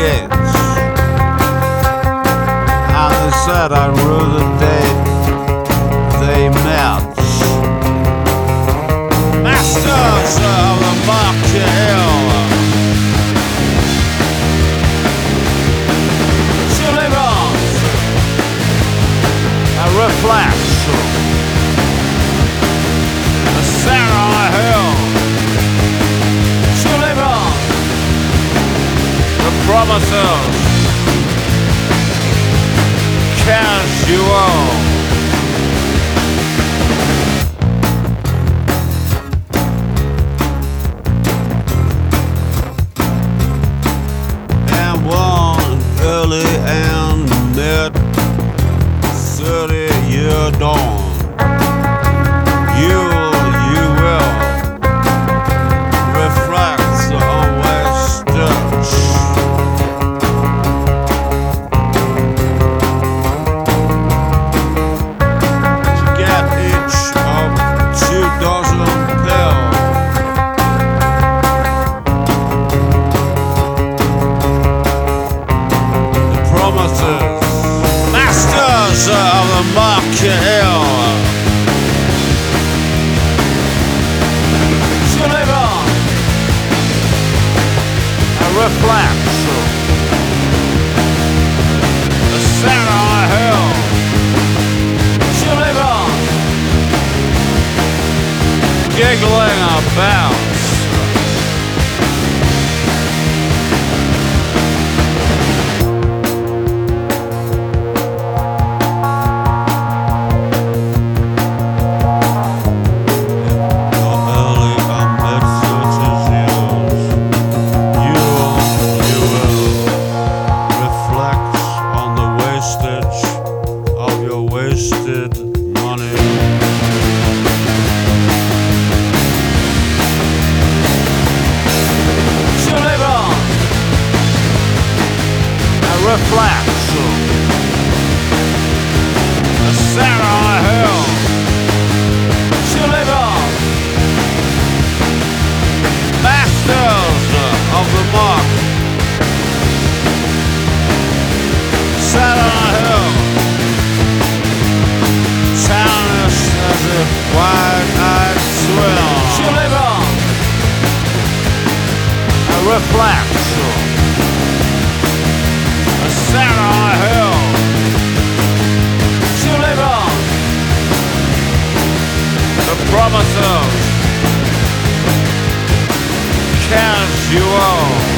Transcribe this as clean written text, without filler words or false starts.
gates. And they said I rue the day they met. Masters of the Market Hill. Sullivans, a reflection. The Sarah Hill. Sullivans, the promises. Casual. And one early and mid 30-year dawn. You will reflect on wastage. To get each of 2 dozen pills. The promises, masters of the Market Hill. Sullivan, a reflection. The Sarah Hill. Sullivan, giggling about. Wasted money. Sullivan, a reflection. The Sarah Hill. Sullivan, masters of the mark. Sarah Hill. As if wide-eyed swell. Sullivan, a reflection. A Sarah Hill. Sullivan, the promises. Casual.